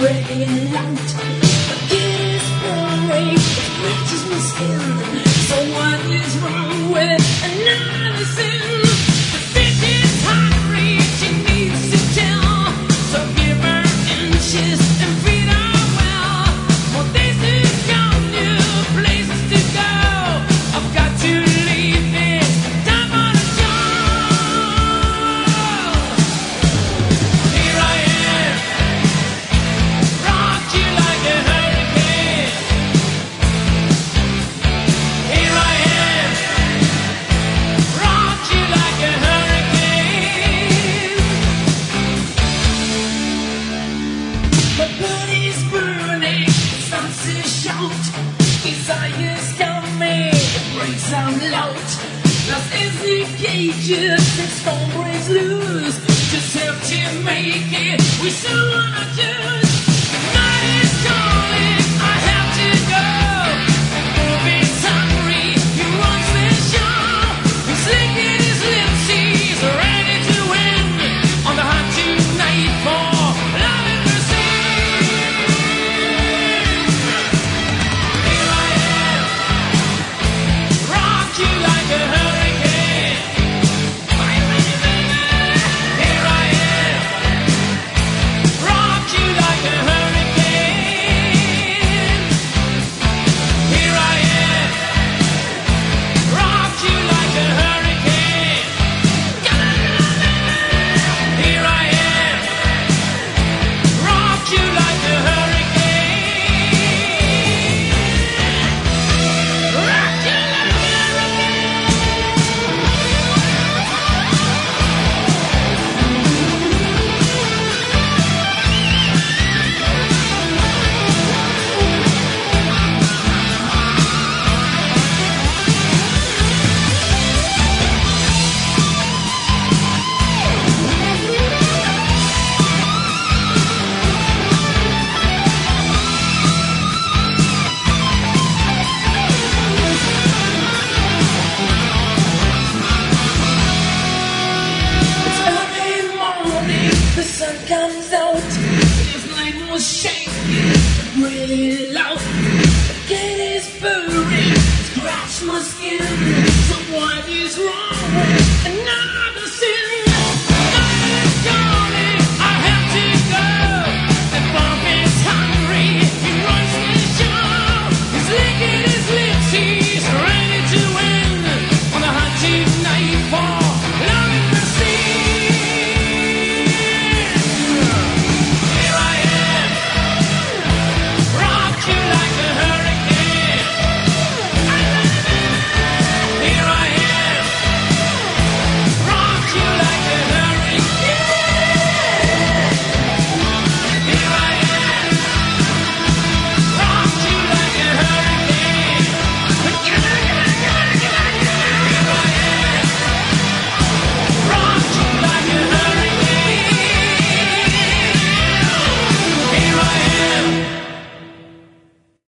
breaking out. The kid is burning, it scratches my skin. So what is wrong with another sin? The fish is hungry, she needs to tell. So give her inches and feed her well. More days to come, new places to go. I've got to leave this time on a job. Here I am, rock you like a hurricane. Here I am, rock you like a hurricane. My body's burning, it starts to shout. Desire's coming, it breaks out loud. Lost is the cages, the storm breaks loose. Just have to make it with someone I do.